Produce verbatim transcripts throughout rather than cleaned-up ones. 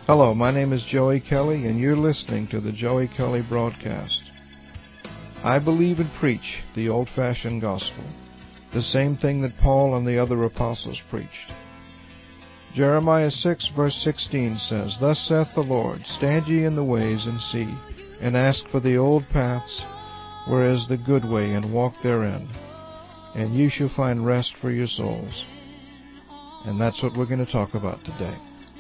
Hello, my name is Joey Kelly, and you're listening to the Joey Kelly Broadcast. I believe and preach the old-fashioned gospel, the same thing that Paul and the other apostles preached. Jeremiah six, verse sixteen says, Thus saith the Lord, Stand ye in the ways, and see, and ask for the old paths, where is the good way, and walk therein, and ye shall find rest for your souls. And that's what we're going to talk about today.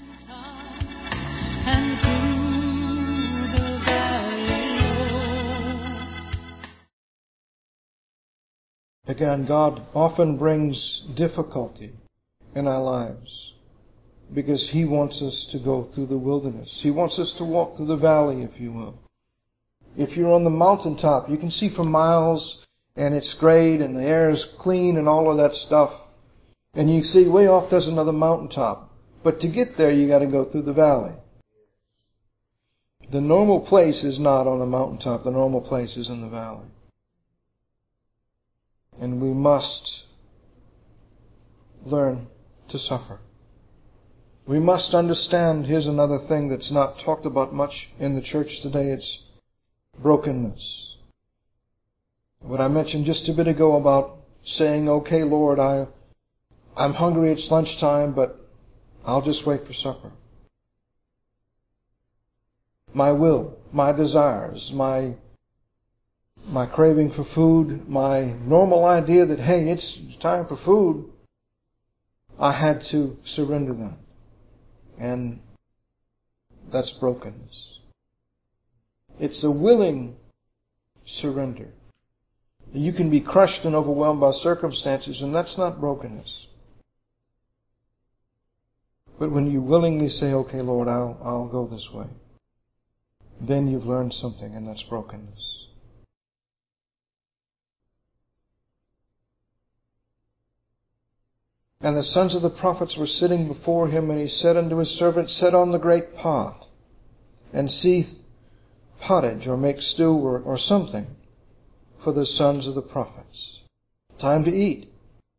Again, God often brings difficulty in our lives because He wants us to go through the wilderness. He wants us to walk through the valley, if you will. If you're on the mountaintop, you can see for miles, and it's great, and the air is clean, and all of that stuff. And you see way off there's another mountaintop. But to get there, you got to go through the valley. The normal place is not on the mountaintop. The normal place is in the valley. And we must learn to suffer. We must understand, here's another thing that's not talked about much in the church today, it's brokenness. What I mentioned just a bit ago about saying, okay, Lord, I, I'm hungry, it's lunchtime, but I'll just wait for supper. My will, my desires, my my craving for food, my normal idea that, hey, it's time for food, I had to surrender that. And that's brokenness. It's a willing surrender. You can be crushed and overwhelmed by circumstances, and that's not brokenness. But when you willingly say, okay, Lord, I'll, I'll go this way, then you've learned something, and that's brokenness. And the sons of the prophets were sitting before him, and he said unto his servant, Set on the great pot, and seethe pottage, or make stew, or, or something, for the sons of the prophets. Time to eat.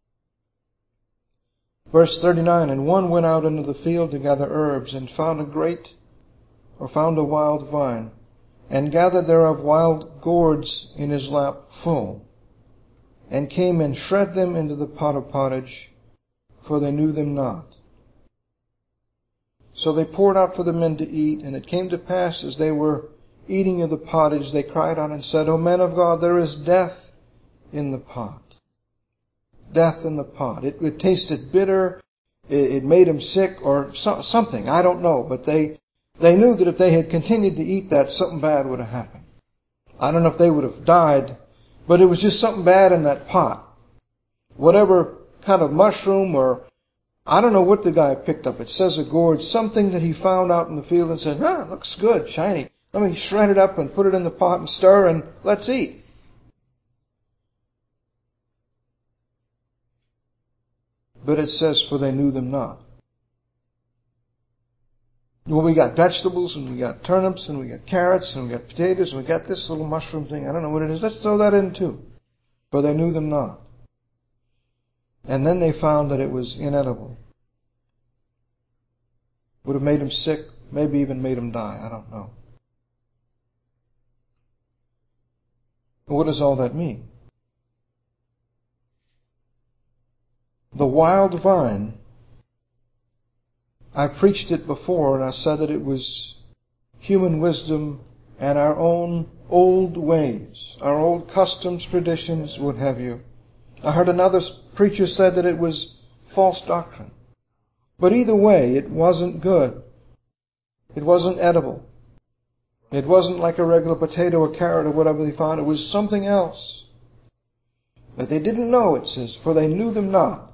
Verse thirty-nine, And one went out into the field to gather herbs, and found a great, or found a wild vine, and gathered thereof wild gourds in his lap full, and came and shred them into the pot of pottage, for they knew them not. So they poured out for the men to eat, and it came to pass, as they were eating of the pottage, they cried out and said, O men of God, there is death in the pot. Death in the pot. It, it tasted bitter, it, it made them sick, or so, something, I don't know, but they, they knew that if they had continued to eat that, something bad would have happened. I don't know if they would have died, but it was just something bad in that pot. Whatever kind of mushroom, or I don't know what the guy picked up. It says a gourd, something that he found out in the field and said, ah, it looks good, shiny. Let me shred it up and put it in the pot and stir, and let's eat. But it says, for they knew them not. Well, we got vegetables, and we got turnips, and we got carrots, and we got potatoes, and we got this little mushroom thing. I don't know what it is. Let's throw that in too. For they knew them not. And then they found that it was inedible. Would have made them sick, maybe even made them die. I don't know. What does all that mean? The wild vine, I preached it before, and I said that it was human wisdom and our own old ways, our old customs, traditions, what have you. I heard another preacher said that it was false doctrine. But either way, it wasn't good. It wasn't edible. It wasn't like a regular potato or carrot or whatever they found. It was something else. But they didn't know, it says, for they knew them not.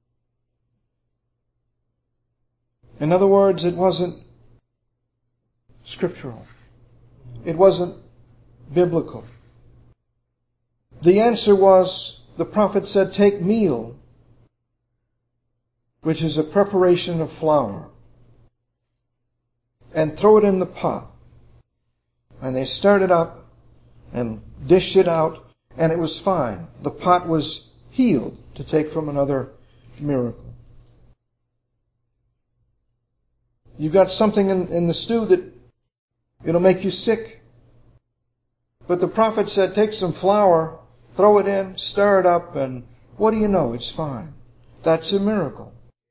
In other words, it wasn't scriptural. It wasn't biblical. The answer was, the prophet said, take meal, which is a preparation of flour, and throw it in the pot. And they stirred it up and dished it out, and it was fine. The pot was healed, to take from another miracle. You've got something in, in the stew that it'll make you sick. But the prophet said, take some flour, throw it in, stir it up, and what do you know? It's fine. That's a miracle.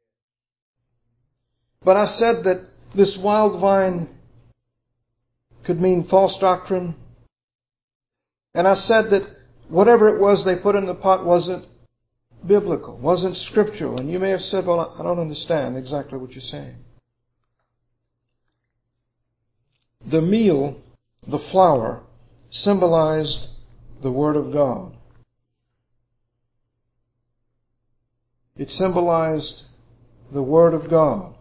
But I said that this wild vine could mean false doctrine. And I said that whatever it was they put in the pot wasn't biblical, wasn't scriptural. And you may have said, well, I don't understand exactly what you're saying. The meal, the flour, symbolized the Word of God. It symbolized the Word of God.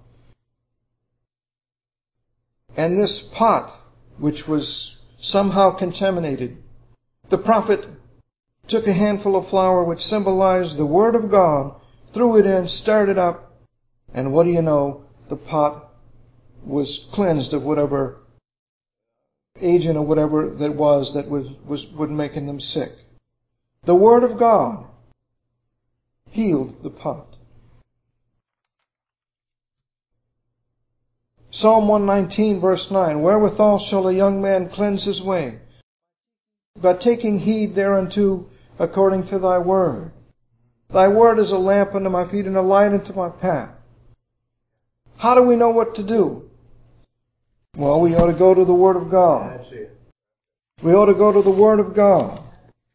And this pot, which was somehow contaminated, the prophet took a handful of flour which symbolized the Word of God, threw it in, stirred it up, and what do you know? The pot was cleansed of whatever agent or whatever that was that was, was would making them sick. The Word of God healed the pot. Psalm one nineteen verse nine, wherewithal shall a young man cleanse his way? By taking heed thereunto according to thy word. Thy word is a lamp unto my feet and a light unto my path. How do we know what to do? Well, we ought to go to the Word of God. That's it. We ought to go to the Word of God.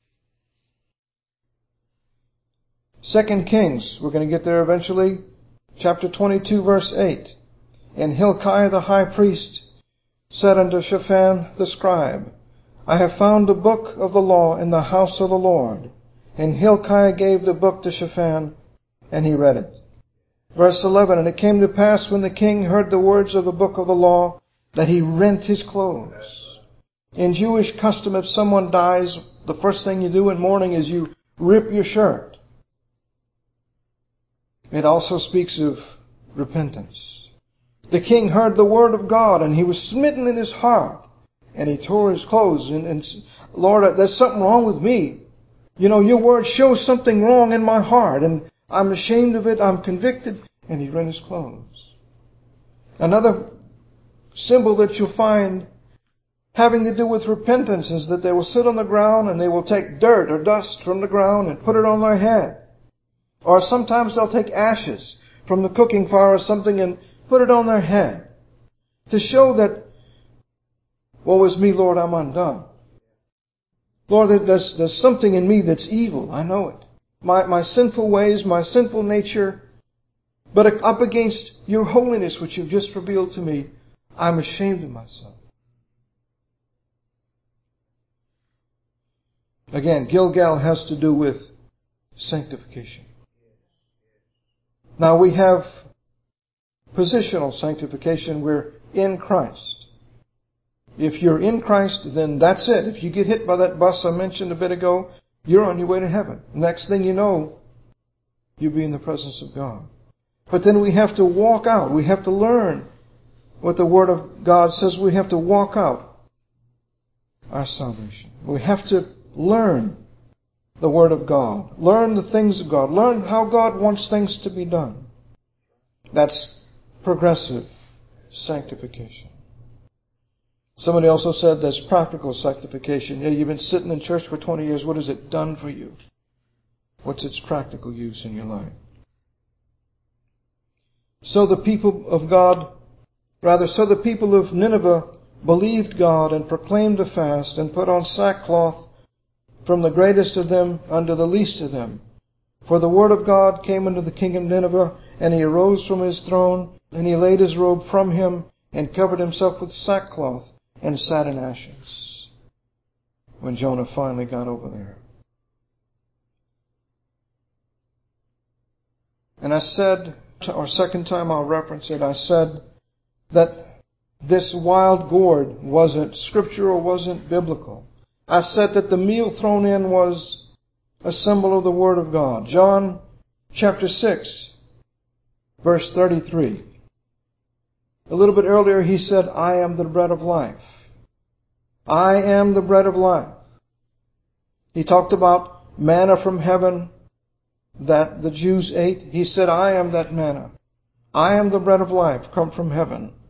Second Kings, we're going to get there eventually. Chapter twenty-two, verse eight. And Hilkiah the high priest said unto Shaphan the scribe, I have found a book of the law in the house of the Lord. And Hilkiah gave the book to Shaphan, and he read it. Verse eleven, and it came to pass when the king heard the words of the book of the law, that he rent his clothes. In Jewish custom, if someone dies, the first thing you do in mourning is you rip your shirt. It also speaks of repentance. The king heard the word of God, and he was smitten in his heart, and he tore his clothes. And, and Lord, there's something wrong with me. You know, your word shows something wrong in my heart, and I'm ashamed of it, I'm convicted. And he rent his clothes. Another symbol that you'll find having to do with repentance is that they will sit on the ground and they will take dirt or dust from the ground and put it on their head. Or sometimes they'll take ashes from the cooking fire or something and put it on their head to show that, woe is me, Lord, I'm undone. Lord, there's, there's something in me that's evil. I know it. My, my sinful ways, my sinful nature, but up against your holiness, which you've just revealed to me, I'm ashamed of myself. Again, Gilgal has to do with sanctification. Now we have positional sanctification. We're in Christ. If you're in Christ, then that's it. If you get hit by that bus I mentioned a bit ago, you're on your way to heaven. Next thing you know, you'll be in the presence of God. But then we have to walk out. We have to learn what the Word of God says. We have to walk out our salvation. We have to learn the Word of God. Learn the things of God. Learn how God wants things to be done. That's progressive sanctification. Somebody also said there's practical sanctification. Yeah, you've been sitting in church for twenty years. What has it done for you? What's its practical use in your life? So the people of God, rather, so the people of Nineveh believed God and proclaimed a fast and put on sackcloth from the greatest of them unto the least of them. For the word of God came unto the king of Nineveh, and he arose from his throne, and he laid his robe from him, and covered himself with sackcloth, and sat in ashes. When Jonah finally got over there. And I said, or second time I'll reference it, I said that this wild gourd wasn't scriptural, wasn't biblical. I said that the meal thrown in was a symbol of the Word of God. John chapter six, verse thirty-three. A little bit earlier he said, I am the bread of life. I am the bread of life. He talked about manna from heaven that the Jews ate. He said, I am that manna. I am the bread of life come from heaven.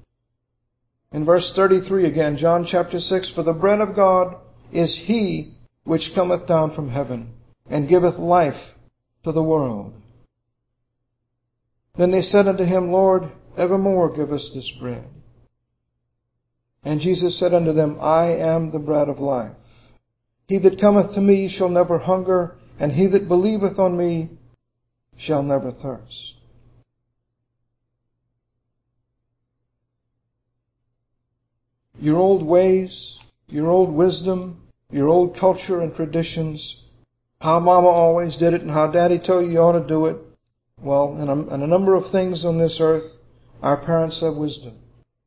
In verse thirty-three again, John chapter six, For the bread of God is He which cometh down from heaven, and giveth life to the world. Then they said unto Him, Lord, evermore give us this bread. And Jesus said unto them, I am the bread of life. He that cometh to me shall never hunger, and he that believeth on me shall never thirst. Your old ways, your old wisdom, your old culture and traditions, how Mama always did it and how Daddy told you you ought to do it. Well, in a, in a number of things on this earth, our parents have wisdom.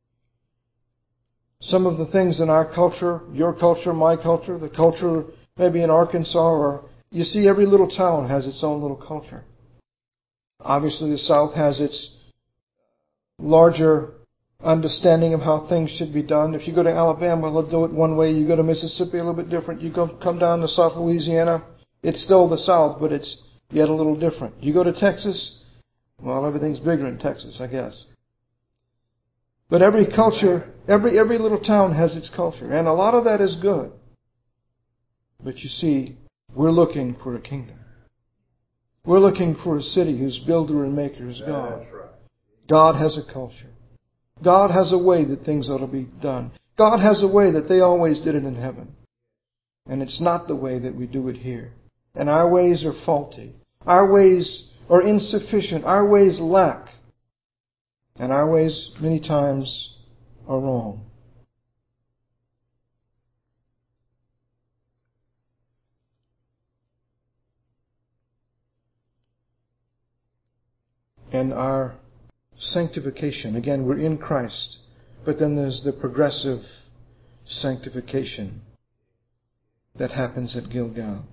Some of the things in our culture, your culture, my culture, the culture maybe in Arkansas, or you see every little town has its own little culture. Obviously the South has its larger understanding of how things should be done. If you go to Alabama, they'll do it one way. You go to Mississippi, a little bit different. You go, come down to South Louisiana, it's still the South, but it's yet a little different. You go to Texas, well, everything's bigger in Texas, I guess. But every culture, every every little town has its culture. And a lot of that is good. But you see, we're looking for a kingdom. We're looking for a city whose builder and maker is God. God has a culture. God has a way that things ought to be done. God has a way that they always did it in heaven. And it's not the way that we do it here. And our ways are faulty. Our ways are insufficient. Our ways lack. And our ways, many times, are wrong. And our sanctification, again, we're in Christ, but then there's the progressive sanctification that happens at Gilgal.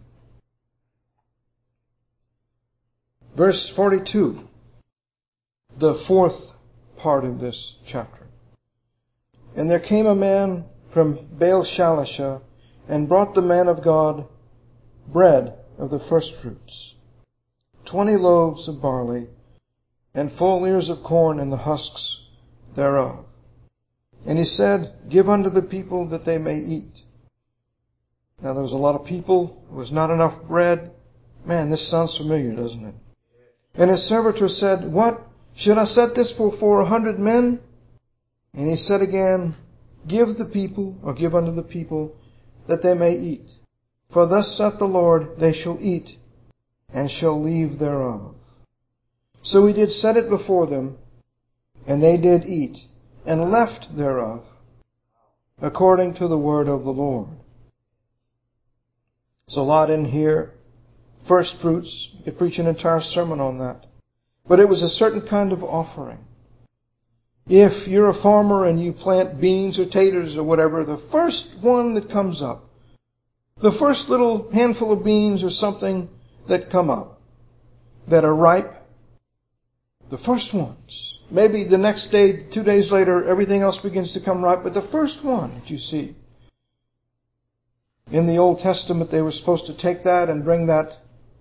Verse forty-two, the fourth part of this chapter. And there came a man from Baal Shalisha, and brought the man of God bread of the firstfruits, twenty loaves of barley, and full ears of corn, and the husks thereof. And he said, Give unto the people that they may eat. Now there was a lot of people, there was not enough bread. Man, this sounds familiar, doesn't it? And his servitor said, What? Should I set this before a hundred men? And he said again, Give the people, or give unto the people, that they may eat. For thus saith the Lord, They shall eat, and shall leave thereof. So he did set it before them, and they did eat, and left thereof, according to the word of the Lord. There's a lot in here. First fruits, you could preach an entire sermon on that. But it was a certain kind of offering. If you're a farmer and you plant beans or taters or whatever, the first one that comes up, the first little handful of beans or something that come up, that are ripe, the first ones. Maybe the next day, two days later, everything else begins to come ripe, but the first one that you see. In the Old Testament, they were supposed to take that and bring that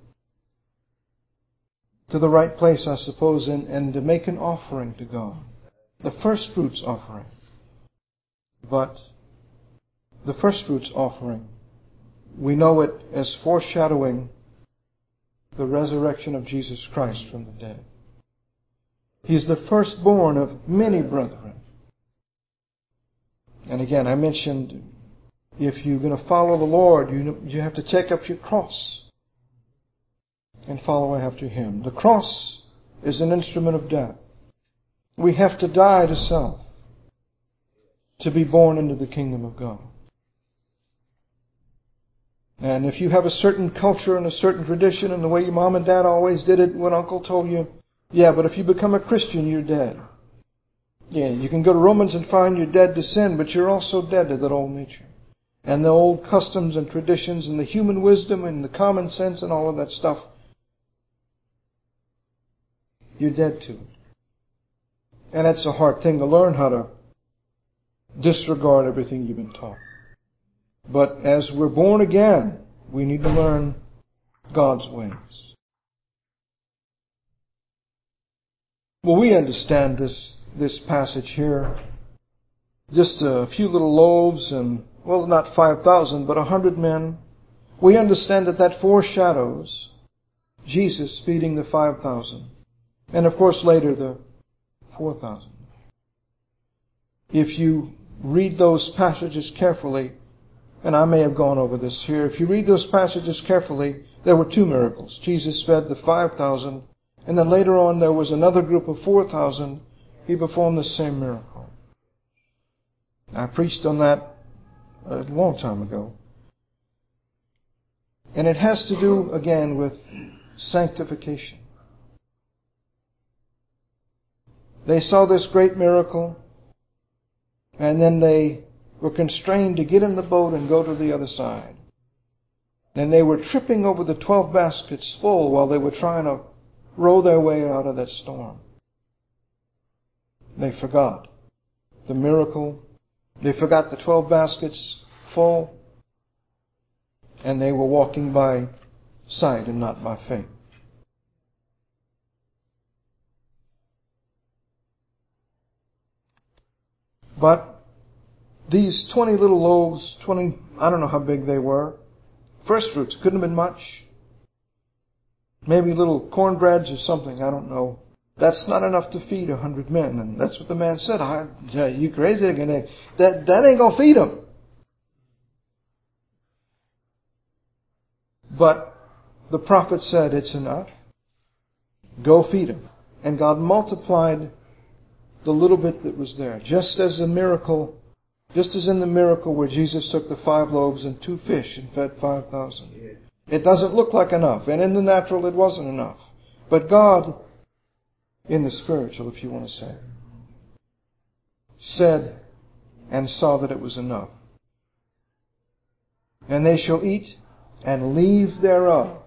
to the right place, I suppose, and, and to make an offering to God. The first fruits offering. But the first fruits offering, we know it as foreshadowing the resurrection of Jesus Christ from the dead. He's the firstborn of many brethren. And again, I mentioned, if you're going to follow the Lord, you, you have to take up your cross and follow after Him. The cross is an instrument of death. We have to die to self to be born into the kingdom of God. And if you have a certain culture and a certain tradition and the way your mom and dad always did it when Uncle told you, yeah, but if you become a Christian, you're dead. Yeah, you can go to Romans and find you're dead to sin, but you're also dead to that old nature. And the old customs and traditions and the human wisdom and the common sense and all of that stuff. You're dead to it. And it's a hard thing to learn, how to disregard everything you've been taught. But as we're born again, we need to learn God's ways. Well, we understand this, this passage here. just a few little loaves and, well, not five thousand, but a hundred men, we understand that that foreshadows Jesus feeding the five thousand. And of course later the four thousand. If you read those passages carefully, and I may have gone over this here, if you read those passages carefully, there were two miracles. Jesus fed the five thousand, and then later on there was another group of four thousand. He performed the same miracle. I preached on that a long time ago. And it has to do, again, with sanctification. They saw this great miracle, and then they were constrained to get in the boat and go to the other side. And they were tripping over the twelve baskets full while they were trying to row their way out of that storm. They forgot the miracle. They forgot the twelve baskets full. And they were walking by sight and not by faith. But these twenty little loaves, twenty, I don't know how big they were. First fruits, couldn't have been much. Maybe little cornbreads or something, I don't know. That's not enough to feed a hundred men. And that's what the man said. I, you crazy? That, that ain't going to feed them. But the prophet said, it's enough. Go feed them. And God multiplied the little bit that was there. Just as a miracle, just as in the miracle where Jesus took the five loaves and two fish and fed five thousand. It doesn't look like enough. And in the natural, it wasn't enough. But God, in the spiritual, if you want to say, said and saw that it was enough. And they shall eat and leave thereof.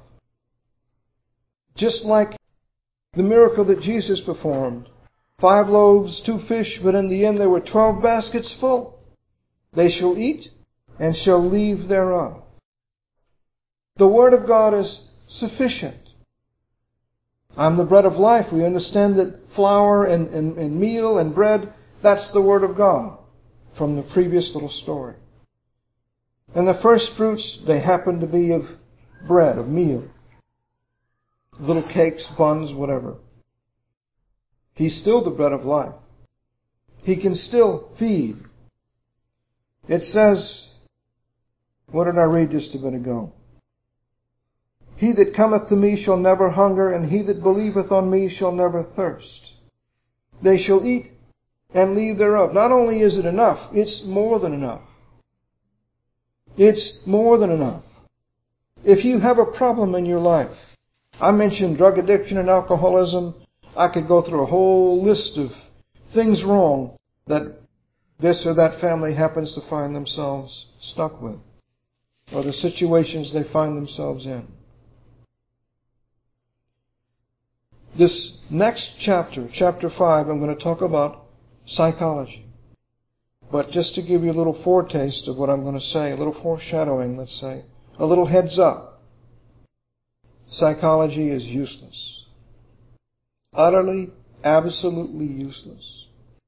Just like the miracle that Jesus performed. Five loaves, two fish, but in the end there were twelve baskets full. They shall eat and shall leave thereof. The Word of God is sufficient. I'm the bread of life. We understand that flour and, and, and meal and bread, that's the Word of God from the previous little story. And the first fruits, they happen to be of bread, of meal. Little cakes, buns, whatever. He's still the bread of life. He can still feed. It says, what did I read just a bit ago? He that cometh to me shall never hunger, and he that believeth on me shall never thirst. They shall eat and leave thereof. Not only is it enough, it's more than enough. It's more than enough. If you have a problem in your life, I mentioned drug addiction and alcoholism. I could go through a whole list of things wrong that this or that family happens to find themselves stuck with, or the situations they find themselves in. This next chapter, chapter five, I'm going to talk about psychology. But just to give you a little foretaste of what I'm going to say, a little foreshadowing, let's say, a little heads up. Psychology is useless. Utterly, absolutely useless.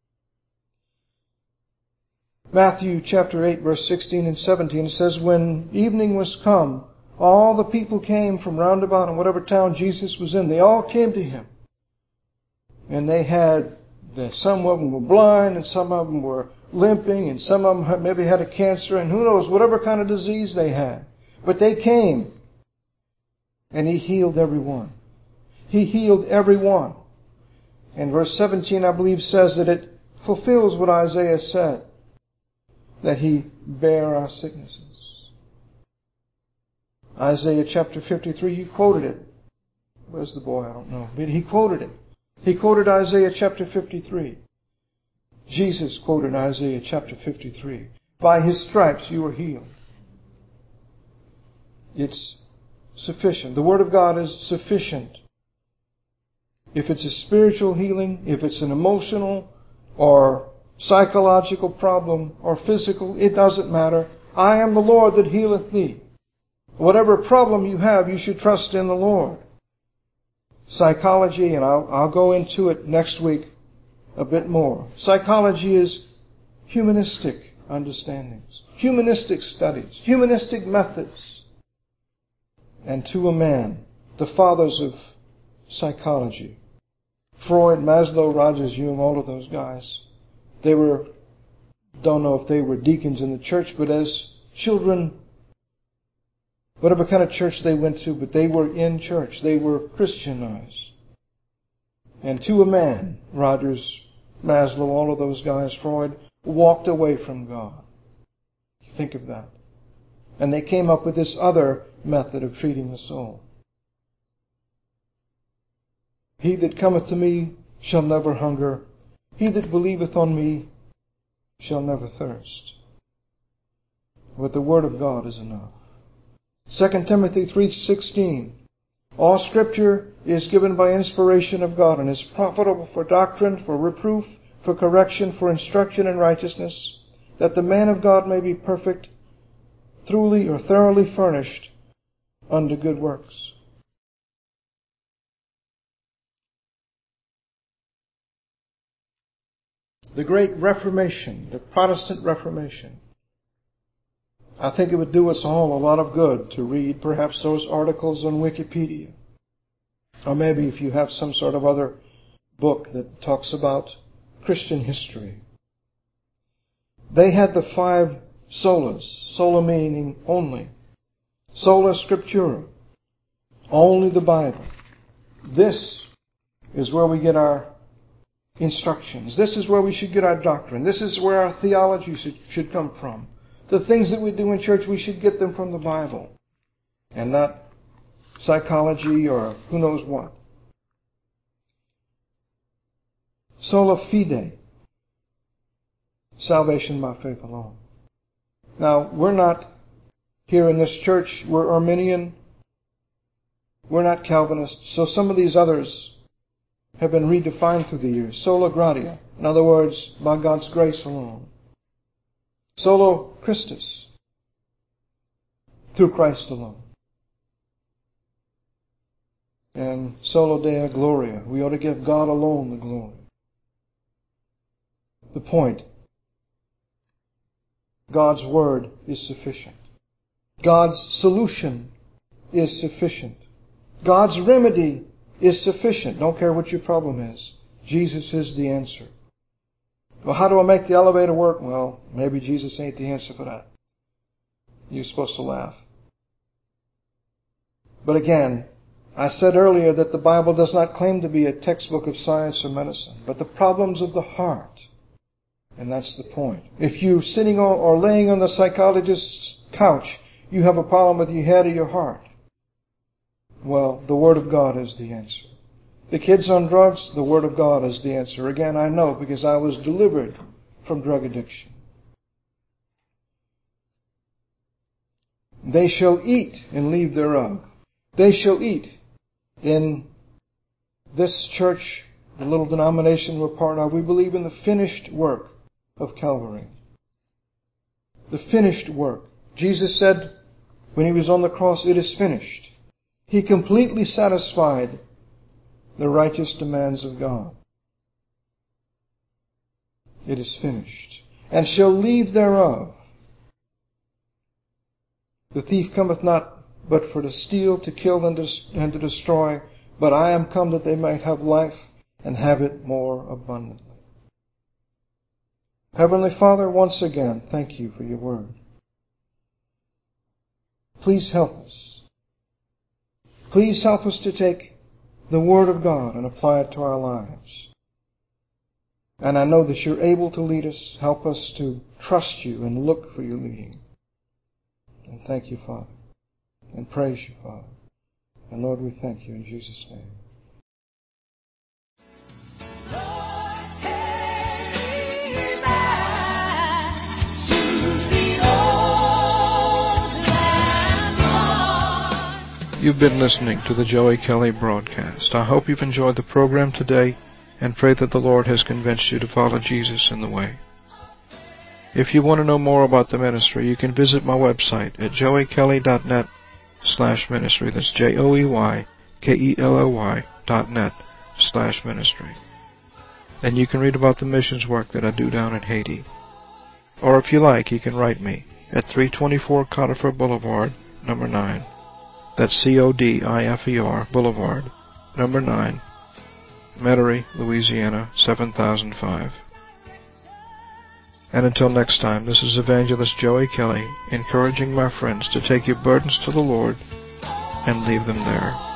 Matthew chapter eight, verse sixteen and seventeen says, when evening was come, all the people came from round about in whatever town Jesus was in. They all came to Him. And they had, some of them were blind, and some of them were limping, and some of them maybe had a cancer, and who knows, whatever kind of disease they had. But they came. And He healed every one. He healed every one. And verse seventeen, I believe, says that it fulfills what Isaiah said, that He bare our sicknesses. Isaiah chapter fifty-three, you quoted it. Where's the boy? I don't know. But he quoted it. He quoted Isaiah chapter fifty-three. Jesus quoted Isaiah chapter fifty-three. By His stripes you were healed. It's sufficient. The Word of God is sufficient. If it's a spiritual healing, if it's an emotional or psychological problem or physical, it doesn't matter. I am the Lord that healeth thee. Whatever problem you have, you should trust in the Lord. Psychology, and I'll, I'll go into it next week a bit more. Psychology is humanistic understandings, humanistic studies, humanistic methods. And to a man, the fathers of psychology, Freud, Maslow, Rogers, Jung, all of those guys, they were, don't know if they were deacons in the church, but as children, whatever kind of church they went to, but they were in church. They were Christianized. And to a man, Rogers, Maslow, all of those guys, Freud, walked away from God. Think of that. And they came up with this other method of treating the soul. He that cometh to me shall never hunger. He that believeth on me shall never thirst. But the Word of God is enough. Second Timothy three sixteen. All Scripture is given by inspiration of God and is profitable for doctrine, for reproof, for correction, for instruction in righteousness, that the man of God may be perfect, thoroughly or thoroughly furnished unto good works. The great Reformation, the Protestant Reformation. I think it would do us all a lot of good to read perhaps those articles on Wikipedia. Or maybe if you have some sort of other book that talks about Christian history. They had the five solas, sola meaning only. Sola Scriptura, only the Bible. This is where we get our instructions. This is where we should get our doctrine. This is where our theology should, should come from. The things that we do in church, we should get them from the Bible and not psychology or who knows what. Sola fide, salvation by faith alone. Now, we're not here in this church, we're Arminian, we're not Calvinist, so some of these others have been redefined through the years. Sola gratia, in other words, by God's grace alone. Solo Christus, through Christ alone. And solo Deo Gloria, we ought to give God alone the glory. The point, God's Word is sufficient. God's solution is sufficient. God's remedy is sufficient. Don't care what your problem is. Jesus is the answer. Well, how do I make the elevator work? Well, maybe Jesus ain't the answer for that. You're supposed to laugh. But again, I said earlier that the Bible does not claim to be a textbook of science or medicine, but the problems of the heart. And that's the point. If you're sitting or laying on the psychologist's couch, you have a problem with your head or your heart. Well, the Word of God is the answer. The kids on drugs, the Word of God is the answer. Again, I know because I was delivered from drug addiction. They shall eat and leave thereof. They shall eat. In this church, the little denomination we're part of, we believe in the finished work of Calvary. The finished work. Jesus said when He was on the cross, it is finished. He completely satisfied the righteous demands of God. It is finished. And shall leave thereof. The thief cometh not but for to steal, to kill, and to, and to destroy. But I am come that they might have life and have it more abundantly. Heavenly Father, once again, thank You for Your Word. Please help us. Please help us to take the Word of God and apply it to our lives. And I know that You're able to lead us. Help us to trust You and look for Your leading. And thank You, Father. And praise You, Father. And Lord, we thank You in Jesus' name. You've been listening to the Joey Kelly broadcast. I hope you've enjoyed the program today and pray that the Lord has convinced you to follow Jesus in the way. If you want to know more about the ministry, you can visit my website at joey kelly dot net slash ministry. That's J O E Y K E L L Y dot net slash ministry. And you can read about the missions work that I do down in Haiti. Or if you like, you can write me at three twenty-four Codifer Boulevard, number nine. That's C O D I F E R Boulevard, number nine, Metairie, Louisiana, seven thousand five. And until next time, this is Evangelist Joey Kelly, encouraging my friends to take your burdens to the Lord and leave them there.